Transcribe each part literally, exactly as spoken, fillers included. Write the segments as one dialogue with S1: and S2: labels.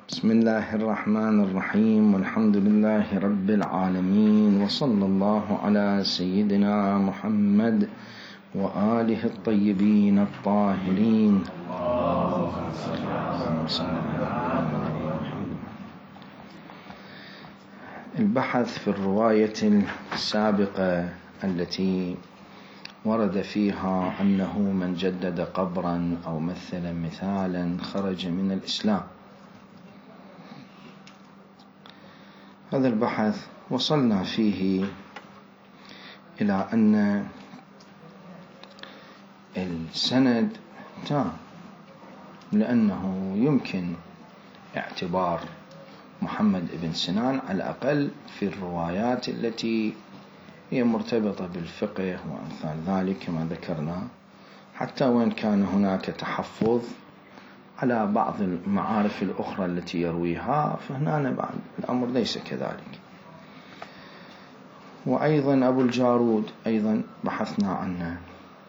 S1: بسم الله الرحمن الرحيم، والحمد لله رب العالمين، وصلى الله على سيدنا محمد وآله الطيبين الطاهرين. البحث في الرواية السابقة التي ورد فيها أنه من جدد قبرا أو مثل مثالا خرج من الإسلام. هذا البحث وصلنا فيه إلى أن السند تام، لأنه يمكن اعتبار محمد بن سنان على الأقل في الروايات التي هي مرتبطة بالفقه وأمثال ذلك كما ذكرنا، حتى وإن كان هناك تحفظ على بعض المعارف الأخرى التي يرويها، فهنا بعد الأمر ليس كذلك. وأيضا أبو الجارود أيضا بحثنا عنه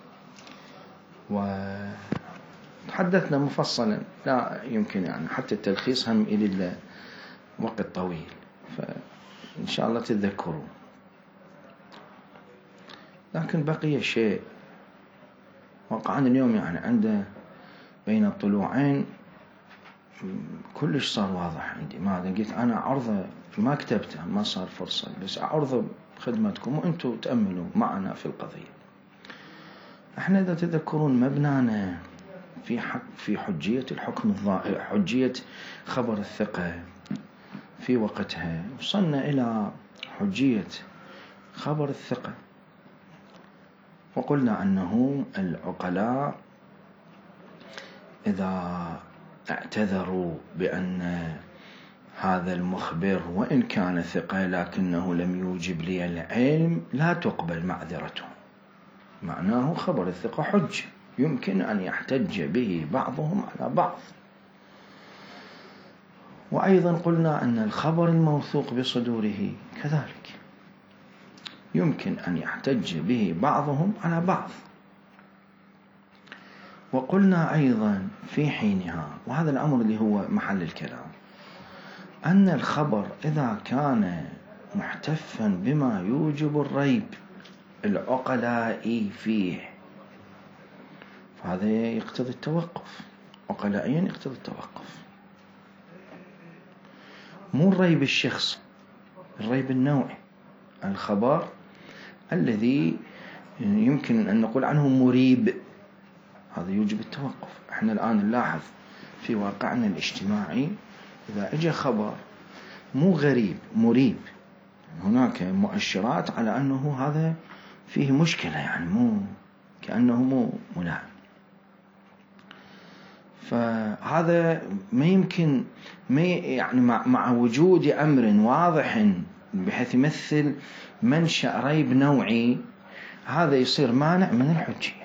S1: وتحدثنا مفصلا، لا يمكن يعني حتى التلخيص هم إلى وقت طويل، فإن شاء الله تتذكروا. لكن بقي شيء وقعنا اليوم، يعني عنده بين الطلوعين كلش صار واضح عندي. ما قلت أنا عرضه ما كتبته، ما صار فرصة، بس عرضه بخدمتكم وأنتم تأملوا معنا في القضية. احنا إذا تذكرون مبنانا في حق في حجية الحكم الظاهر، حجية خبر الثقة في وقتها، وصلنا إلى حجية خبر الثقة، وقلنا أنه العقلاء إذا اعتذروا بأن هذا المخبر وإن كان ثقة لكنه لم يوجب لي العلم لا تقبل معذرته. معناه خبر الثقة حج يمكن أن يحتج به بعضهم على بعض. وأيضا قلنا أن الخبر الموثوق بصدوره كذلك يمكن أن يحتج به بعضهم على بعض. وقلنا أيضا في حينها، وهذا الأمر اللي هو محل الكلام، أن الخبر إذا كان محتفا بما يوجب الريب العقلاء فيه، فهذا يقتضي التوقف، عقلائيا يقتضي التوقف، مو الريب الشخصي، الريب النوعي، الخبر الذي يمكن أن نقول عنه مريب، هذا يوجب التوقف. احنا الآن نلاحظ في واقعنا الاجتماعي إذا اجى خبر مو غريب مريب، هناك مؤشرات على أنه هذا فيه مشكلة، يعني مو كأنه مو ملائم. فهذا ما يمكن ما يعني مع, مع وجود أمر واضح بحيث يمثل منشأ ريب نوعي، هذا يصير مانع من الحجية.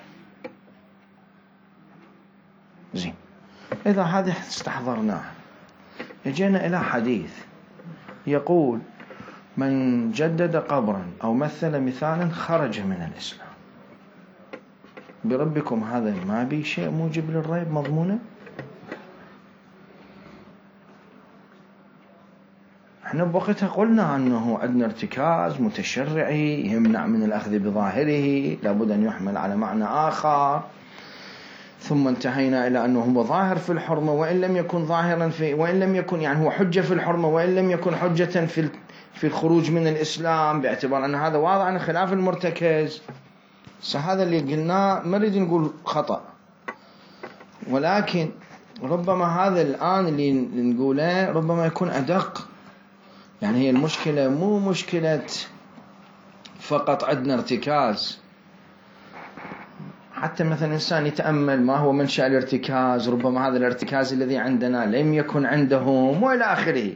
S1: زين، إذا هذا استحضرناه جينا إلى حديث يقول من جدد قبرا أو مثل مثالا خرج من الإسلام. بربكم هذا ما بي شيء موجب للريب مضمونه؟ احنا بوقتها قلنا أنه عندنا ارتكاز متشرعي يمنع من الأخذ بظاهره، لابد أن يحمل على معنى آخر، ثم انتهينا إلى أنه هو ظاهر في الحرمة وإن لم يكن ظاهرا في وإن لم يكن يعني هو حجة في الحرمة وإن لم يكن حجة في في الخروج من الإسلام، باعتبار أن هذا واضح عن خلاف المرتكز. فهذا اللي قلناه ما نريد نقول خطأ، ولكن ربما هذا الآن اللي نقوله ربما يكون أدق. يعني هي المشكلة مو مشكلة فقط عندنا ارتكاز، حتى مثلا إنسان يتأمل ما هو منشأ الارتكاز، ربما هذا الارتكاز الذي عندنا لم يكن عندهم وإلى آخره.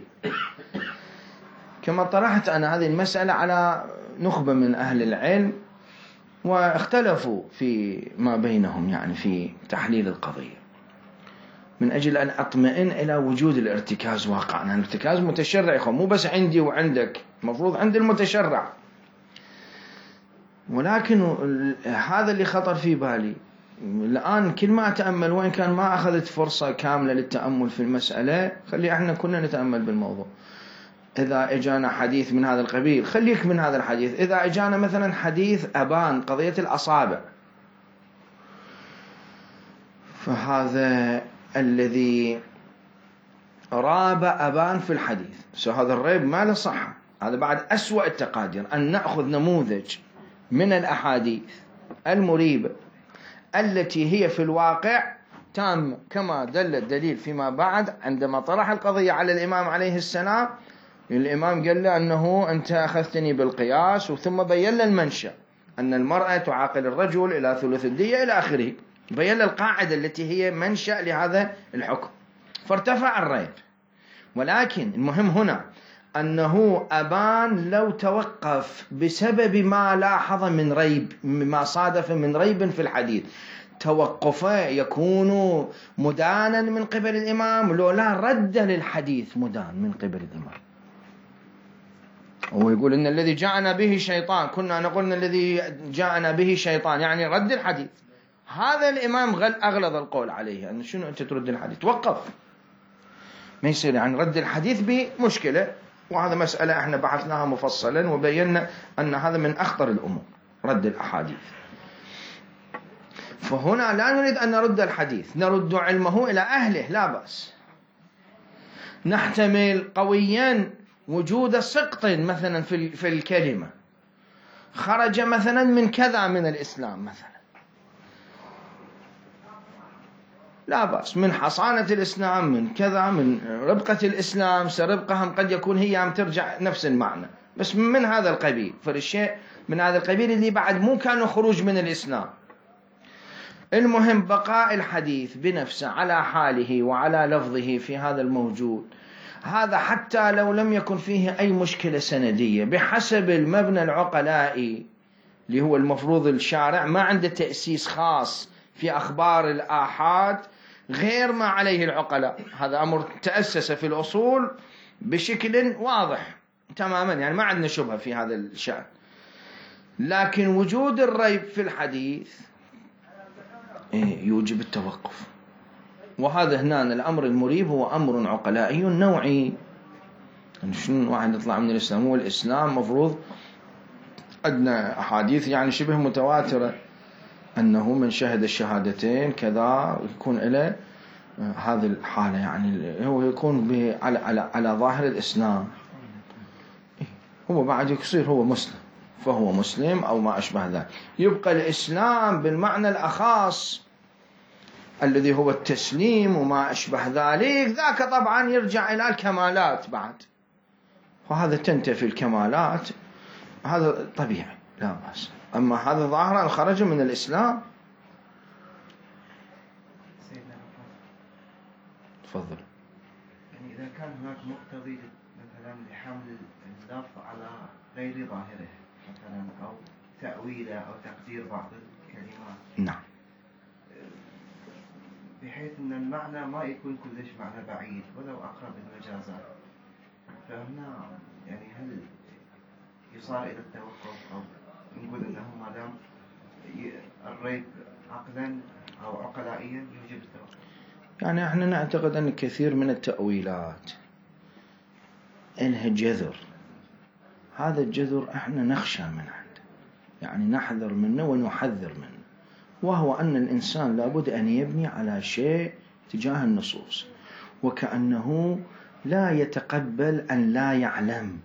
S1: كما طرحت أنا هذه المسألة على نخبة من أهل العلم واختلفوا في ما بينهم يعني في تحليل القضية، من أجل أن أطمئن إلى وجود الارتكاز واقعا. الارتكاز متشرع، مو بس عندي وعندك، مفروض عند المتشرع. ولكن هذا اللي خطر في بالي الآن كل ما أتأمل، وإن كان ما أخذت فرصة كاملة للتأمل في المسألة، خلي احنا كنا نتأمل بالموضوع. إذا إجانا حديث من هذا القبيل، خليك من هذا الحديث. إذا إجانا مثلا حديث أبان قضية الأصابع، فهذا الذي راب أبان في الحديث، سو هذا الريب ما له صحة. هذا بعد أسوأ التقادير، أن نأخذ نموذج من الأحاديث المريبة التي هي في الواقع تام، كما دل الدليل فيما بعد عندما طرح القضية على الإمام عليه السلام. الإمام قال له أنه أنت أخذتني بالقياس، وثم بين له المنشأ أن المرأة تعاقل الرجل إلى ثلث الدية إلى آخره، بين له القاعدة التي هي منشأ لهذا الحكم، فارتفع الريب. ولكن المهم هنا أنه أبان لو توقف بسبب ما لاحظ من ريب، ما صادف من ريب في الحديث، توقفه يكون مدانا من قبل الإمام، لو لا رد للحديث مدان من قبل الإمام. هو يقول إن الذي جاءنا به شيطان، كنا نقول إن الذي جاءنا به شيطان يعني رد الحديث. هذا الإمام أغلظ القول عليه، أن شنو أنت ترد الحديث؟ توقف، ما يصير يعني رد الحديث بمشكلة. وهذا مسألة احنا بحثناها مفصلا وبينا أن هذا من أخطر الأمور، رد الأحاديث. فهنا لا نريد أن نرد الحديث، نرد علمه إلى أهله، لا بأس. نحتمل قويا وجود سقط مثلا في في الكلمة، خرج مثلا من كذا من الإسلام مثلا، لا بأس، من حصانة الإسلام، من كذا، من ربقة الإسلام. سربقهم قد يكون هي عم ترجع نفس المعنى، بس من هذا القبيل، فالشيء من هذا القبيل اللي بعد مو كانوا خروج من الإسلام. المهم بقاء الحديث بنفسه على حاله وعلى لفظه في هذا الموجود، هذا حتى لو لم يكن فيه أي مشكلة سندية بحسب المبنى العقلائي اللي هو المفروض الشارع ما عنده تأسيس خاص في أخبار الآحاد غير ما عليه العقلاء. هذا أمر تأسس في الأصول بشكل واضح تماما، يعني ما عندنا شبهة في هذا الشأن. لكن وجود الريب في الحديث يوجب التوقف، وهذا هنا الأمر المريب هو أمر عقلائي نوعي. يعني شنو واحد يطلع من الإسلام؟ هو الإسلام مفروض عندنا أحاديث يعني شبه متواترة أنه من شهد الشهادتين كذا يكون له هذه الحالة، يعني هو يكون على, على, على ظاهر الإسلام، هو بعد يصير هو مسلم، فهو مسلم أو ما أشبه ذلك. يبقى الإسلام بالمعنى الأخاص الذي هو التسليم وما أشبه ذلك، ذاك طبعا يرجع إلى الكمالات بعد، وهذا تنتفي الكمالات، هذا طبيعي لا بأس. أما هذا ظاهرا خرج من الإسلام. تفضل.
S2: يعني إذا كان هناك مقتضي مثلا لحمل اللفظ على غير ظاهره مثلا، أو تأويله أو تقدير بعض الكلمات،
S1: نعم،
S2: بحيث أن المعنى ما يكون كلش معنى بعيد ولو أقرب المجازات، فهنا يعني هل يصار إلى التوقف، أو نقول أنه ما دام الريب عقلا أو عقلائيا يوجب التوقف؟
S1: يعني احنا نعتقد أن كثير من التأويلات إنها جذر، هذا الجذر احنا نخشى من عنده، يعني نحذر منه ونحذر منه، وهو أن الإنسان لابد أن يبني على شيء تجاه النصوص، وكأنه لا يتقبل أن لا يعلم،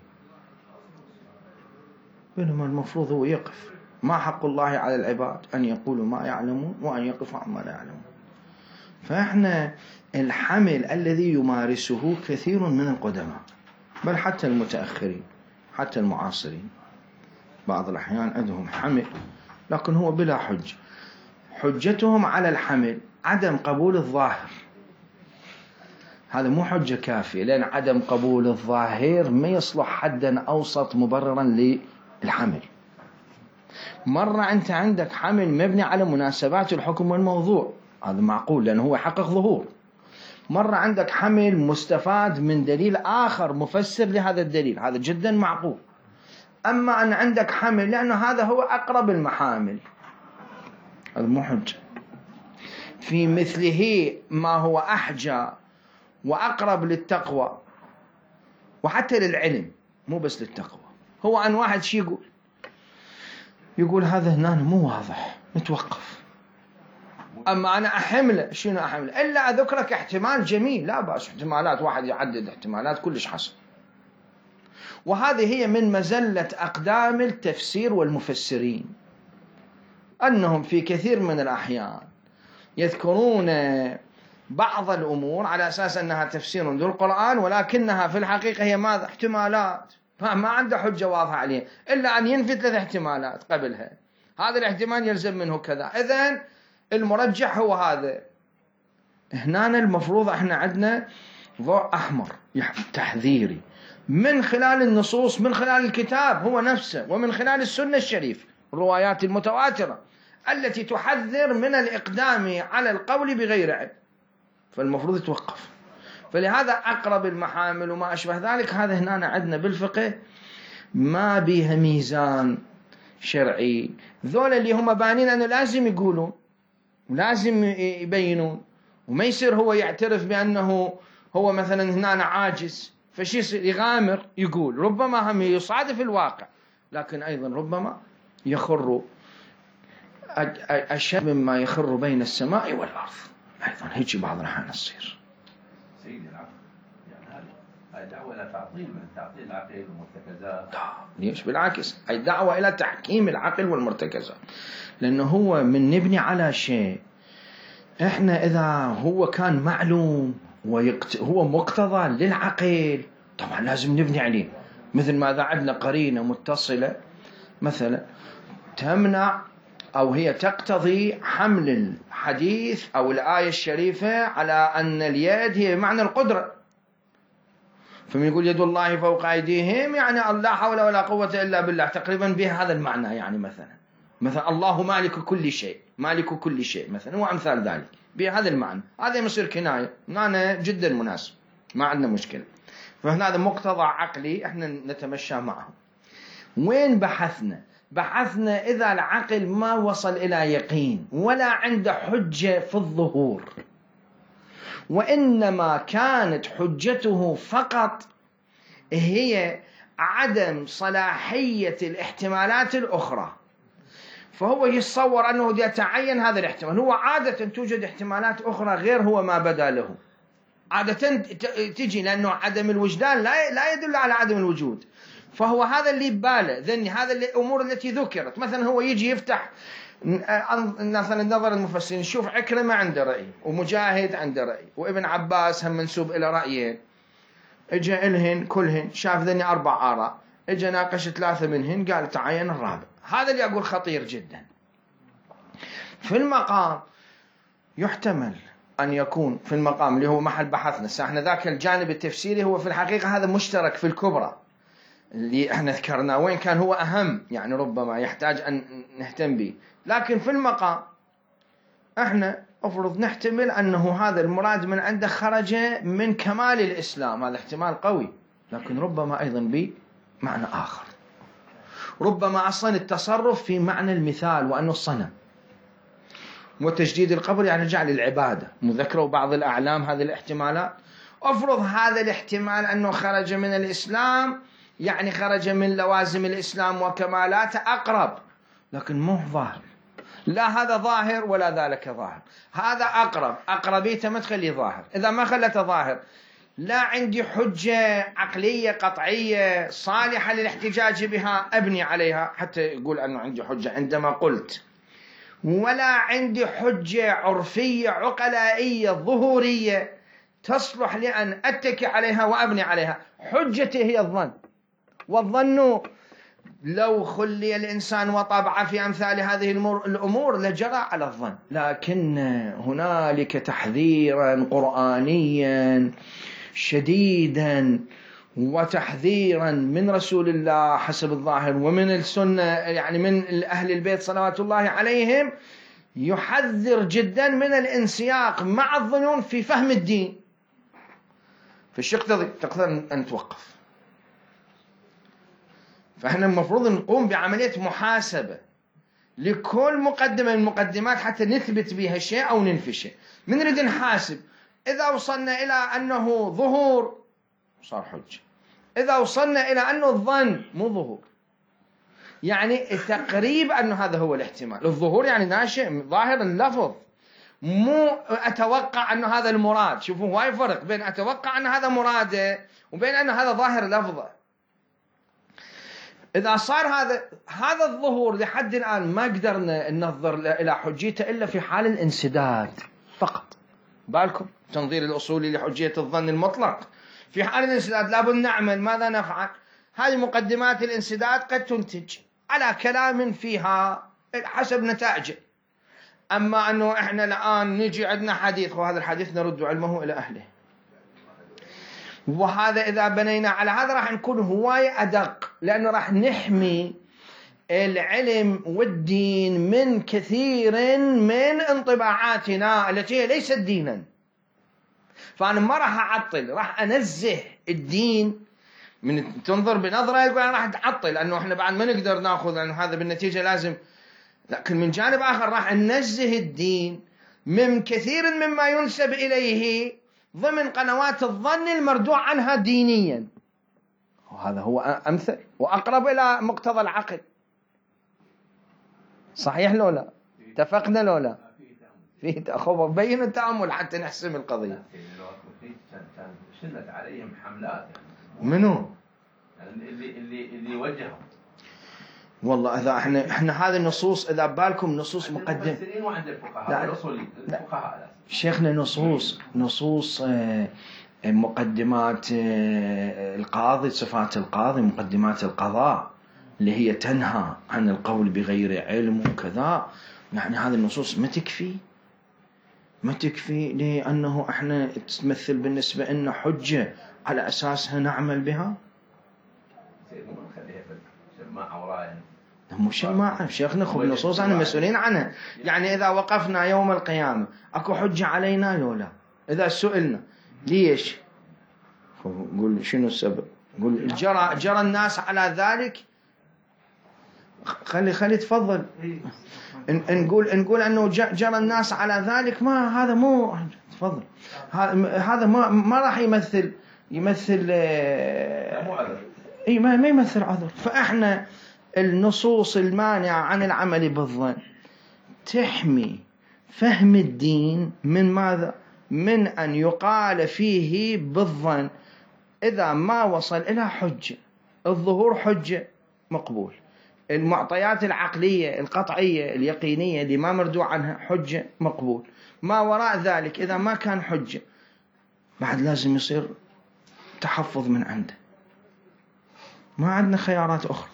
S1: بينما المفروض هو يقف. ما حق الله على العباد أن يقولوا ما يعلمون وأن يقفوا عما لا يعلمون. فإحنا الحمل الذي يمارسه كثير من القدماء، بل حتى المتأخرين، حتى المعاصرين، بعض الأحيان عندهم حمل لكن هو بلا حج، حجتهم على الحمل عدم قبول الظاهر. هذا مو حجة كافية، لأن عدم قبول الظاهر ما يصلح حدا أوسط مبررا للحمل. مرة أنت عندك حمل مبني على مناسبات الحكم والموضوع، هذا معقول لأنه هو حقق ظهور. مرة عندك حمل مستفاد من دليل آخر مفسر لهذا الدليل، هذا جدا معقول. أما أن عندك حمل لأنه هذا هو أقرب المحامل، هذا مو حجة. في مثله ما هو أحجى وأقرب للتقوى وحتى للعلم، مو بس للتقوى. هو عن واحد شي يقول يقول هذا هنا مو واضح، نتوقف. أما أنا أحمله، شنو أحمله؟ إلا أذكرك احتمال جميل، لا بأس، احتمالات واحد يعدد احتمالات كلش حسن. وهذه هي من مزلة أقدام التفسير والمفسرين، أنهم في كثير من الأحيان يذكرون بعض الأمور على أساس أنها تفسير للقرآن، ولكنها في الحقيقة هي ماذا؟ احتمالات، ما عنده حجة واضحة عليه إلا أن ينفي ثلاث احتمالات قبلها. هذا الاحتمال يلزم منه كذا، إذن المرجح هو هذا. هنا المفروض احنا عندنا ضوء أحمر تحذيري من خلال النصوص، من خلال الكتاب هو نفسه، ومن خلال السنة الشريف، الروايات المتواترة التي تحذر من الإقدام على القول بغير علم، فالمفروض يتوقف. فلهذا أقرب المحامل وما أشبه ذلك، هذا هنا عندنا بالفقه ما بيها ميزان شرعي. ذول اللي هم بانين أنه لازم يقولون ولازم يبينون، وما يصير هو يعترف بأنه هو مثلا هنا عاجز، فشي يصير يغامر يقول، ربما هم يصادف الواقع، لكن أيضا ربما يخر أشد مما يخر بين السماء والأرض. أيضا هيك بعض الأحيان تصير.
S3: سيدي العقل يعني هذه دعوة إلى تعطيل من تعطيل العقل والمرتكزات.
S1: ليش؟ بالعكس، أي دعوة إلى تحكيم العقل والمرتكزات، لأنه هو من نبني على شيء. إحنا إذا هو كان معلوم ويقت... هو مقتضى للعقل، طبعا لازم نبني عليه. مثل ماذا عندنا قرينة متصلة مثلا تمنع أو هي تقتضي حمل الحديث أو الآية الشريفة على أن اليد هي معنى القدرة، فمن يقول يد الله فوق أيديهم يعني لا حول ولا قوة إلا بالله، تقريبا بها هذا المعنى. يعني مثلا مثلا الله مالك كل شيء، مالك كل شيء مثلا، وأمثال ذلك بهذا المعنى. هذا يصير كناية، معنى جدا مناسب، ما عندنا مشكلة. فهنا هذا مقتضى عقلي احنا نتمشى معه. وين بحثنا؟ بحثنا إذا العقل ما وصل إلى يقين ولا عنده حجة في الظهور، وإنما كانت حجته فقط هي عدم صلاحية الاحتمالات الأخرى، فهو يتصور أنه يتعين هذا الاحتمال. هو عادة توجد احتمالات أخرى غير هو ما بدا له، عادة تجي، لأنه عدم الوجدان لا لا يدل على عدم الوجود. فهو هذا اللي بباله ذني، هذا الأمور التي ذكرت. مثلا هو يجي يفتح مثلا نظر المفسرين، شوف عكرمة عنده رأي، ومجاهد عنده رأي، وابن عباس هم منسوب إلى رأيين، اجى إلهن كلهن شاف ذني أربع آراء، اجى ناقش ثلاثة منهن قال تعين الرابع. هذا اللي أقول خطير جدا. في المقام يحتمل أن يكون في المقام اللي هو محل بحثنا احنا ذاك الجانب التفسيري، هو في الحقيقة هذا مشترك في الكبرى اللي احنا ذكرناه، وين كان هو أهم يعني ربما يحتاج أن نهتم به. لكن في المقام احنا أفرض نحتمل أنه هذا المراد من عنده خرج من كمال الإسلام، هذا احتمال قوي، لكن ربما أيضا بمعنى آخر. ربما أصلا التصرف في معنى المثال وأنه الصنم، وتجديد القبر يعني جعل العبادة مذكرة بعض الأعلام، هذه الاحتمالات. أفرض هذا الاحتمال أنه خرج من الإسلام يعني خرج من لوازم الإسلام وكمالاته، أقرب، لكن مو ظاهر، لا هذا ظاهر ولا ذلك ظاهر، هذا أقرب، أقربيته ما تخليه ظاهر. إذا ما خلته ظاهر لا عندي حجة عقلية قطعية صالحة للاحتجاج بها أبني عليها حتى يقول أنه عندي حجة عندما قلت، ولا عندي حجة عرفية عقلائية ظهورية تصلح لأن أتكي عليها وأبني عليها. حجتي هي الظن، والظن لو خلي الإنسان وطبع في أمثال هذه الأمور لجرى على الظن. لكن هنالك تحذيرا قرآنيا شديدا وتحذيرا من رسول الله حسب الظاهر، ومن السنة يعني من أهل البيت صلوات الله عليهم، يحذر جدا من الانسياق مع الظنون في فهم الدين. فالشيء تقدر أن توقف. فإحنا المفروض نقوم بعملية محاسبة لكل مقدمة من المقدمات حتى نثبت بها شيء أو ننفي شيء. من نريد نحاسب، إذا وصلنا إلى أنه ظهور صار حجة، إذا وصلنا إلى أنه الظن مو ظهور، يعني تقريب أنه هذا هو الاحتمال. الظهور يعني ناشئ ظاهر اللفظ، مو أتوقع أنه هذا المراد. شوفوا واي فرق بين أتوقع أن هذا مراده وبين أن هذا ظاهر لفظه. إذا صار هذا هذا الظهور لحد الآن ما قدرنا ننظر إلى حجيته إلا في حال الانسداد فقط. بالكم تنظير الأصولي لحجية الظن المطلق في حال الانسداد لابد نعمل ماذا نفعل؟ هذه مقدمات الانسداد قد تنتج على كلام فيها حسب نتائجه. أما أنه إحنا الآن نجي عندنا حديث وهذا الحديث نرد علمه إلى أهله، وهذا إذا بنينا على هذا راح نكون هواية أدق، لأنه راح نحمي العلم والدين من كثير من انطباعاتنا التي هي ليست دينا. فأنا ما راح أعطل، راح أنزه الدين من تنظر بنظرة يقول أنا راح أعطل لأنه إحنا بعد ما نقدر نأخذ، لأنه هذا بالنتيجة لازم. لكن من جانب آخر راح ننزه الدين من كثير مما ينسب إليه ضمن قنوات الظن المردوع عنها دينيا، وهذا هو أمثل وأقرب إلى مقتضى العقل. صحيح لو لا؟ اتفقنا لو لا؟ فيه تأخذ بين التأمل حتى نحسم القضية.
S3: شلت عليهم حملات
S1: منو؟
S3: اللي اللي اللي وجههم.
S1: والله إذا إحنا إحنا هذه النصوص إذا بالكم نصوص مقدم.
S3: المفسرين وعند الفقهاء الأصوليين الفقهاء.
S1: شيخنا نصوص نصوص مقدمات القاضي، صفات القاضي، مقدمات القضاء اللي هي تنهى عن القول بغير علم وكذا. يعني هذه النصوص ما تكفي ما تكفي لأنه إحنا تمثل بالنسبة لنا حجة على أساسها نعمل بها. مو شيء ما أعرف شيخنا، خب نصوص عن المسؤولين عنها. يعني إذا وقفنا يوم القيامة أكو حجة علينا لو لا؟ إذا سئلنا ليش، قول شنو السبب؟ قول جرى جرى الناس على ذلك. خلي خلي تفضل. نقول نقول أنه جرى الناس على ذلك، ما هذا مو تفضل. هذا ما ما راح يمثل يمثل اي ما ما يمثل عذر. فاحنا النصوص المانعة عن العمل بالظن تحمي فهم الدين من ماذا؟ من أن يقال فيه بالظن إذا ما وصل إلى حجة. الظهور حجة مقبول، المعطيات العقلية القطعية اليقينية اللي ما مردوع عنها حجة مقبول. ما وراء ذلك إذا ما كان حجة بعد لازم يصير تحفظ من عنده، ما عندنا خيارات أخرى.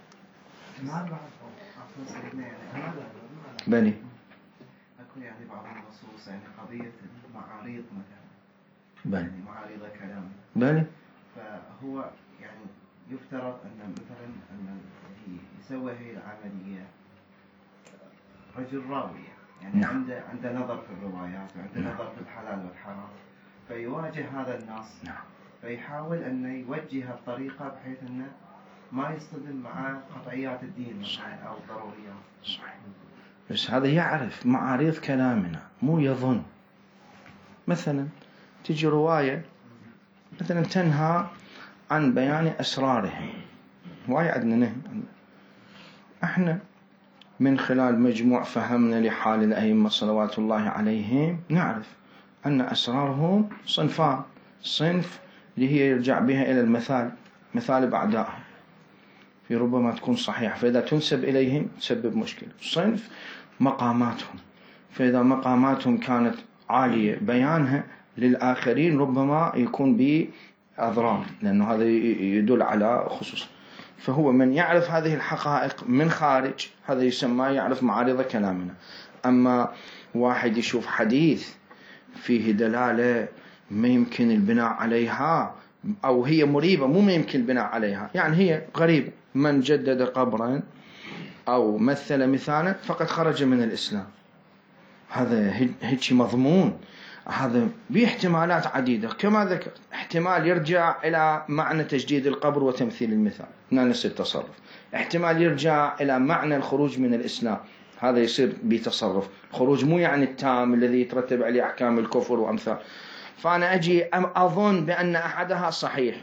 S1: بني
S2: أكو يعني بعض النصوص يعني قضية المعاريض مثلا،
S1: بني
S2: يعني معاريض كلام
S1: بني
S2: فهو يعني يفترض أن مثلا أن اللي يسوي هي العملية رجل راوي، يعني
S1: نعم.
S2: عنده عنده نظر في الروايات وعنده
S1: نعم.
S2: نظر في الحلال والحرام، فيواجه هذا النص.
S1: نعم.
S2: فيحاول أن يوجه الطريقة بحيث أنه ما يصطدم مع قطعيات الدين مثلا أو ضروريات.
S1: صحيح. بس هذا يعرف معارض كلامنا مو يظن. مثلا تجي رواية مثلا تنهى عن بيان أسرارهم، رواية عندنا نهي. احنا من خلال مجموع فهمنا لحال الأئمة صلوات الله عليهم نعرف أن أسرارهم صنفان. صنف اللي هي يرجع بها إلى المثال، مثال بعدائهم، في ربما تكون صحيح فإذا تنسب إليهم تسبب مشكلة. صنف مقاماتهم، فإذا مقاماتهم كانت عالية بيانها للآخرين ربما يكون بأضرار، لأنه هذا يدل على خصوص. فهو من يعرف هذه الحقائق من خارج هذا يسمى يعرف معارض كلامنا. أما واحد يشوف حديث فيه دلالة ما يمكن البناء عليها أو هي مريبة مو ما يمكن البناء عليها، يعني هي غريبة، من جدد قبرا أو مثل مثالا فقد خرج من الإسلام، هذا هيك مضمون. هذا باحتمالات عديدة كما ذكرت. احتمال يرجع إلى معنى تجديد القبر وتمثيل المثال، هنا نفس التصرف. احتمال يرجع إلى معنى الخروج من الإسلام، هذا يصير بتصرف. الخروج مو يعني التام الذي يترتب عليه أحكام الكفر وأمثال. فأنا أجي أظن بأن أحدها صحيح،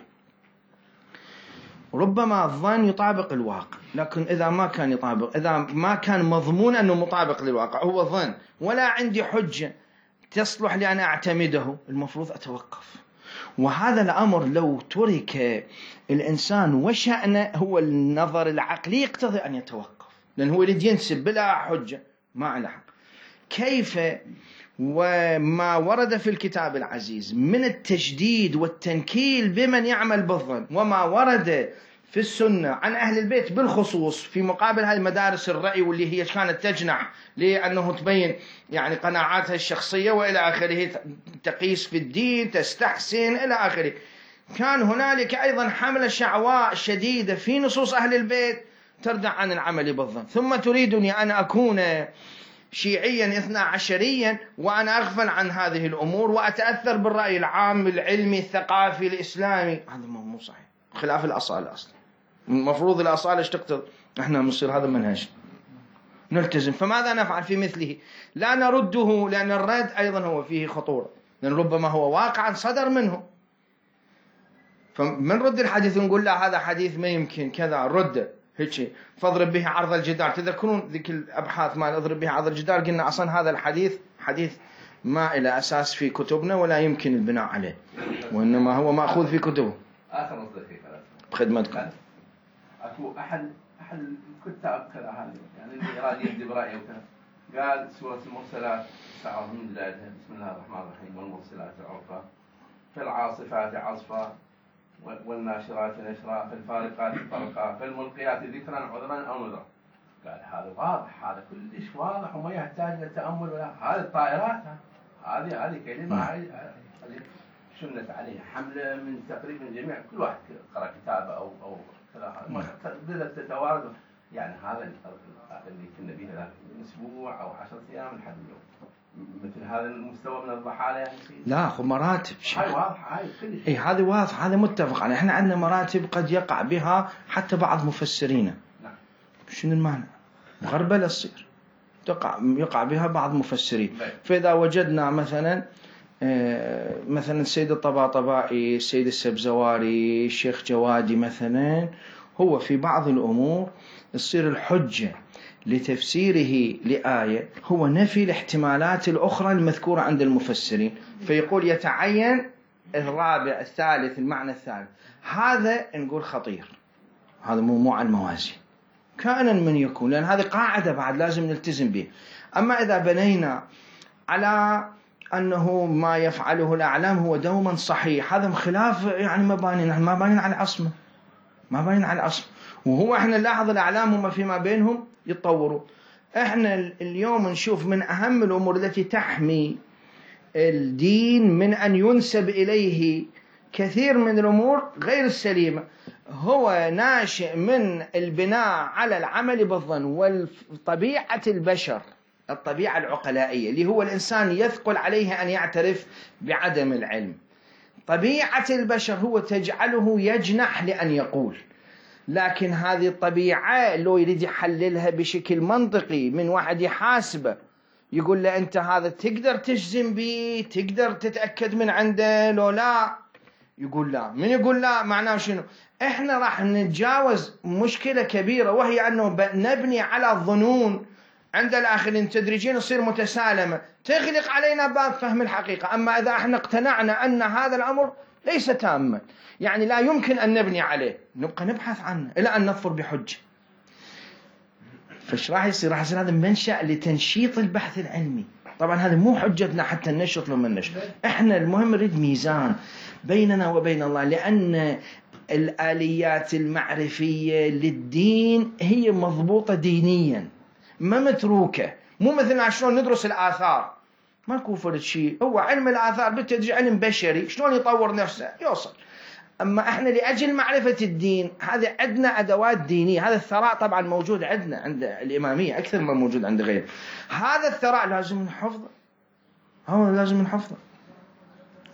S1: ربما الظن يطابق الواقع، لكن إذا ما كان يطابق، إذا ما كان مضمون أنه مطابق للواقع، هو ظن ولا عندي حجة تصلح لأن أعتمده، المفروض أتوقف. وهذا الأمر لو ترك الإنسان وشأنه هو النظر العقلي يقتضي أن يتوقف، لأنه هو يريد ينسب بلا حجة ما على حق. كيف وما ورد في الكتاب العزيز من التشديد والتنكيل بمن يعمل بالظن، وما ورد في السنة عن أهل البيت بالخصوص في مقابل هذه مدارس الرأي واللي هي كانت تجنح لأنه تبين يعني قناعاتها الشخصية وإلى آخره، تقيس في الدين، تستحسن إلى آخره. كان هنالك أيضا حملة شعواء شديدة في نصوص أهل البيت تردع عن العمل بالظن. ثم تريدني أن أكون شيعيا اثنا عشريا وأنا أغفل عن هذه الأمور وأتأثر بالرأي العام العلمي الثقافي الإسلامي؟ هذا مو صحيح، خلاف الأصالة أصلا. المفروض الأصالة ايش تقتضي؟ احنا نصير هذا منهج نلتزم. فماذا نفعل في مثله؟ لا نرده، لأن الرد أيضا هو فيه خطورة، لأن ربما هو واقعا صدر منه. فمن رد الحديث نقول لا هذا حديث ما يمكن كذا، رده هيك فاضرب به عرض الجدار. تذكرون ذيك الأبحاث ما اضرب به عرض الجدار، قلنا أصلا هذا الحديث حديث ما إلى أساس في كتبنا ولا يمكن البناء عليه، وإنما هو مأخوذ في كتبه.
S3: آخر نص دقيقة
S1: بخدمتكم.
S3: أكو أحد أحد الكتاب كذا هذا يعني اللي يراد يهدي برأيه وكذا، قال سورة المرسلات سعر من بدايتها بسم الله الرحمن الرحيم والمرسلات عرفا فالعاصفات عصفا والناشرات نشرا فالفارقات فرقا فالملقيات ذكرا عذرا أو نذرا. قال هذا واضح، هذا كلش واضح وما يحتاج للتأمل ولا. هذه الطائرات هذه هذه كلمة هذه شنت عليها حملة من تقريبا جميع كل واحد قرأ كتابه أو أو كذا بدأت تتوارد. يعني هذا اللي كنا به ذاك أسبوع أو عشرة أيام لحد اليوم مثل هذا المستوى من الضحايا يعني.
S1: لا خو مراتب
S3: هاي واضحة هاي كلش.
S1: اي هذه واضح، هذا متفق عليه. احنا عندنا مراتب قد يقع بها حتى بعض مفسرين. نعم. شنو المعنى؟ مغربلة تصير تقع يقع بها بعض مفسرين. فإذا وجدنا مثلا مثلا السيد الطباطبائي، السيد السبزواري، الشيخ جوادي مثلا، هو في بعض الأمور تصير الحجة لتفسيره لآية هو نفي الاحتمالات الأخرى المذكورة عند المفسرين، فيقول يتعين الرابع الثالث المعنى الثالث. هذا نقول خطير، هذا مو مو على الموازين كائنا من يكون، لأن هذه قاعدة بعد لازم نلتزم به. أما إذا بنينا على أنه ما يفعله الأعلام هو دوما صحيح، هذا خلاف يعني مباني، نحن ما بانين على العصمة، ما بانين على العصمة. وهو احنا نلاحظ الأعلام هم فيما بينهم يتطوروا. احنا اليوم نشوف من أهم الأمور التي تحمي الدين من أن ينسب إليه كثير من الأمور غير السليمة هو ناشئ من البناء على العمل بالظن والطبيعة البشر، الطبيعة العقلائية اللي هو الإنسان يثقل عليه أن يعترف بعدم العلم. طبيعة البشر هو تجعله يجنح لأن يقول، لكن هذه الطبيعة لو يريد يحللها بشكل منطقي من واحد يحاسبه يقول له أنت هذا تقدر تجزم به، تقدر تتأكد من عنده لو لا، يقول لا. من يقول لا معناه شنو؟ احنا راح نتجاوز مشكلة كبيرة، وهي أنه نبني على الظنون عند الآخرين تدريجيا نصير متسالمة تغلق علينا باب فهم الحقيقة. أما إذا احنا اقتنعنا أن هذا الأمر ليس تاما يعني لا يمكن أن نبني عليه، نبقى نبحث عنه إلى أن نظفر بحجة. فايش راح يصير؟ راح يصير هذا منشأ لتنشيط البحث العلمي. طبعا هذا مو حجتنا حتى ننشط لما ننشط، احنا المهم نريد ميزان بيننا وبين الله، لأن الآليات المعرفية للدين هي مضبوطة دينيا ما متروكة. مو مثلنا شلون ندرس الآثار، ما كوفر شيء، هو علم الآثار بالتدريج علم بشري شلون يطور نفسه يوصل. أما إحنا لأجل معرفة الدين هذا عندنا أدوات دينية. هذا الثراء طبعا موجود عندنا عند الإمامية أكثر ما موجود عند غيره. هذا الثراء لازم نحفظه، هو لازم نحفظه.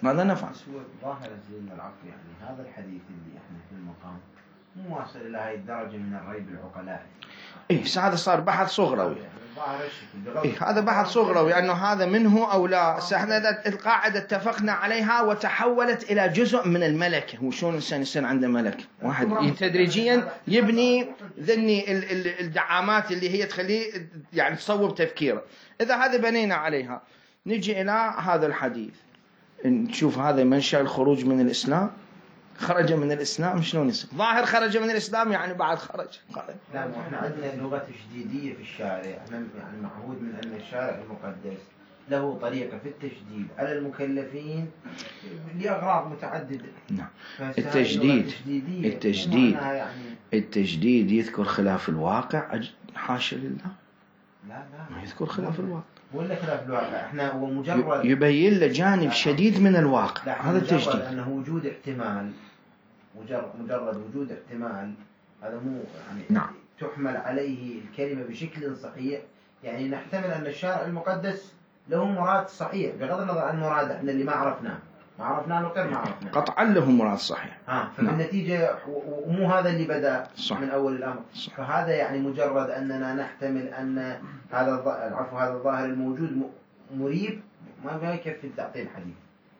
S1: ماذا نفعل؟
S4: هو ظاهر زين العفو، يعني هذا الحديث اللي احنا في المقام مو واصل الى هاي الدرجه من الريب العقلاء.
S1: إيه هذا صار بحث صغروي.
S4: ظاهر الشكل
S1: إيه هذا بحث صغروي أنه هذا منه أو لا. ساحنا القاعدة اتفقنا عليها وتحولت إلى جزء من الملكة. وشون الإنسان يصير عنده ملكة؟ واحد تدريجيا يبني ذني الدعامات اللي هي تخليه يعني تصوب تفكيره. إذا هذا بنينا عليها نجي إلى هذا الحديث نشوف هذا منشأ الخروج من الإسلام. خرج من الإسلام شلون يصير؟ ظاهر خرج من الإسلام يعني بعد خرج.
S4: لا احنا عندنا لغة تشديدية في الشارع. احنا يعني معهود من أن الشارع المقدس له طريقة في التشديد على المكلفين لأغراض متعددة.
S1: نعم. التجديد التجديد
S4: يعني
S1: التجديد يذكر خلاف الواقع. حاشا لله.
S4: لا لا
S1: ما يذكر خلاف الواقع.
S4: ولا خلاف الواقع. احنا هو مجرد
S1: يبين له جانب شديد من الواقع. هذا التجديد.
S4: أنه وجود احتمال. مجرد مجرد وجود احتمال هذا مو يعني
S1: نعم.
S4: تحمل عليه الكلمة بشكل صحيح. يعني نحتمل أن الشارع المقدس له مراد صحيح بغض النظر عن مراد احنا اللي ما عرفناه ما عرفناه وغير ما عرفناه.
S1: قطعا له مراد صحيح.
S4: ها فبالنتيجة ومو هذا اللي بدأ
S1: صح.
S4: من أول الأمر.
S1: صح.
S4: فهذا يعني مجرد أننا نحتمل أن هذا العفو هذا الظاهر الموجود مريب ما يكفي تعطيل الحديث.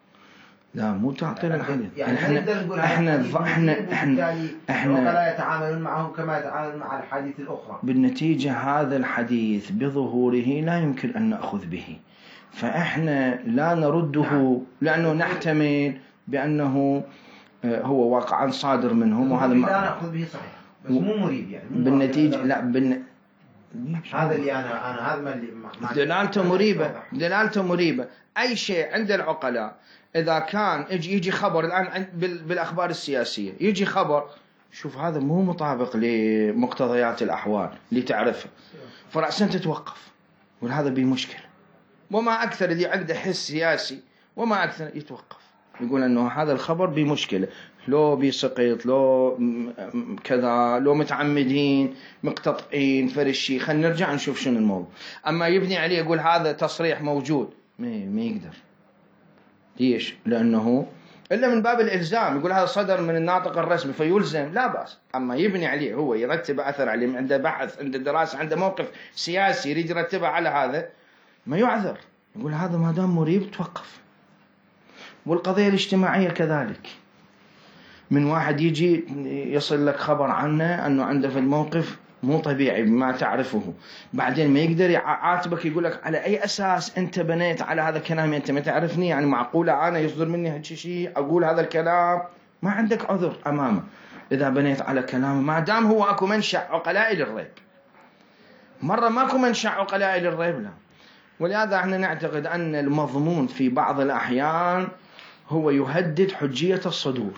S1: لا مو تعطيل الحديث.
S4: يعني
S1: احنا احنا احنا احنا احنا
S4: لا يتعاملون معه كما يتعاملون مع الحديث الأخرى.
S1: بالنتيجة هذا الحديث بظهوره لا يمكن أن نأخذ به. فإحنا لا نرده لأنه نحتمل بأنه هو واقعا صادر منهم وهذا
S4: ما لا نأخذ به صحيح بس مو مريب يعني مو
S1: بالنتيجة لا بالن...
S4: هذا اللي أنا أنا هذا ما اللي
S1: دلالته مريبة دلالته مريبة. أي شيء عند العقلاء إذا كان يجي يجي خبر الآن بالأخبار السياسية يجي خبر شوف هذا مو مطابق لمقتضيات الأحوال اللي تعرفها فرأسا تتوقف وهذا بمشكلة. وما أكثر اللي عنده حس سياسي وما أكثر يتوقف يقول أنه هذا الخبر بمشكلة لو بيسقط لو كذا لو متعمدين مقتطعين فرشي خلينا نرجع نشوف شنو الموضوع. أما يبني عليه يقول هذا تصريح موجود ما ما يقدر. ليش؟ لأنه إلا من باب الإلزام يقول هذا صدر من الناطق الرسمي فيلزم لا بأس. أما يبني عليه هو يرتب أثر عليه عنده بحث عنده دراسة عنده موقف سياسي يريد يرتبه على هذا ما يعذر. يقول هذا ما دام مريب توقف. والقضية الاجتماعية كذلك. من واحد يجي يصل لك خبر عنه أنه عنده في الموقف مو طبيعي بما تعرفه بعدين ما يقدر يعاتبك يقول لك على أي أساس أنت بنيت على هذا الكلام أنت ما تعرفني يعني معقولة أنا يصدر مني هالشيء أقول هذا الكلام ما عندك عذر أمامه إذا بنيت على كلامه ما دام هو أكو منشأ عقلائي للريب. مرة ماكو منشأ عقلائي للريب لا. ولهذا احنا نعتقد أن المضمون في بعض الأحيان هو يهدد حجية الصدور.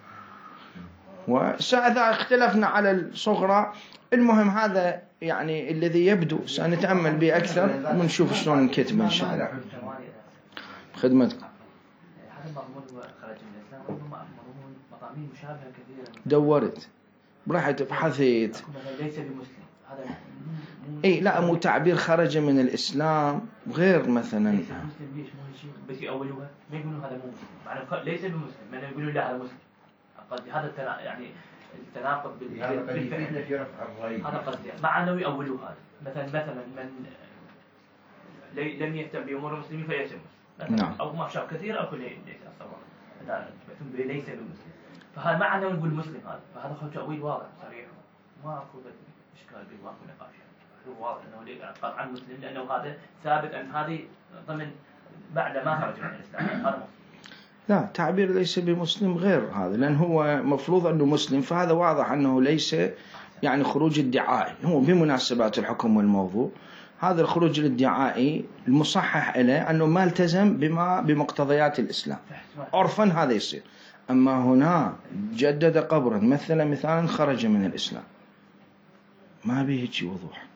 S1: وإذا اختلفنا على الصغرى المهم هذا يعني الذي يبدو سنتأمل به أكثر ونشوف شلون نكتب إن شاء الله. خدمتكم.
S5: هذا المضمون خرج من الإسلام ربما مضمون مضامين مشابهة كثيرة.
S1: دورت برحت بحثيت.
S5: ليس بمسلم هذا.
S1: إيه لا مو تعبير خرج من الإسلام غير مثلا.
S5: ليس بمسلم ليش مو شيء بس يأولوها ما يقولون هذا مو مسلم معناه ليس بمسلم ما يقولون لا هذا مسلم. قد هذا التنا... يعني التناقض بالفعل
S4: في رفع الرأي
S5: هذا قصدي مع أنه يأولوا هذا مثلا مثلا من لي... لم يهتم بأمور المسلمين فليس مسلم
S1: نعم.
S5: أو ما شاء كثير أو كل ليس أصلا ليس بمسلم فهذا مع أنه نقول مسلم هذا فهذا خو تأويل واضح صريح ما أكو إشكال به ما أكو نقاش هو واضح أنه قطعا مسلم لأنه هذا ثابت أن هذه ضمن بعد ما خرج من الإسلام هذا مسلم.
S1: لا تعبير ليس بمسلم غير هذا لأن هو مفروض أنه مسلم فهذا واضح أنه ليس يعني خروج ادعائي هو بمناسبات الحكم والموضوع. هذا الخروج الادعائي المصحح له أنه ما التزم بما بمقتضيات الإسلام عرفا هذا يصير. أما هنا جدد قبرا مثلا مثلا خرج من الإسلام ما به شيء وضوح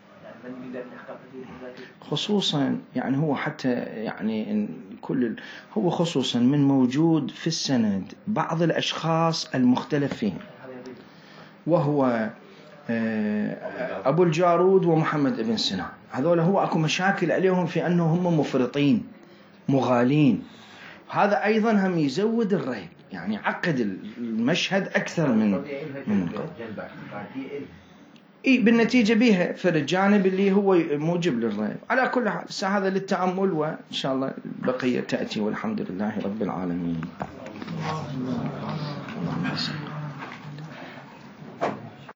S1: خصوصا يعني هو حتى يعني كل هو خصوصا من موجود في السند بعض الأشخاص المختلف فيهم وهو أبو الجارود ومحمد ابن سنان هذول هو أكو مشاكل عليهم في أنه هم مفرطين مغالين هذا أيضا هم يزود الريب، يعني عقد المشهد أكثر من من
S4: جنب اعتقادي
S1: إيه بالنتيجة بيها في الجانب اللي هو موجب للريب. على كل حال هذا للتأمل، وإن شاء الله البقية تأتي، والحمد لله رب العالمين.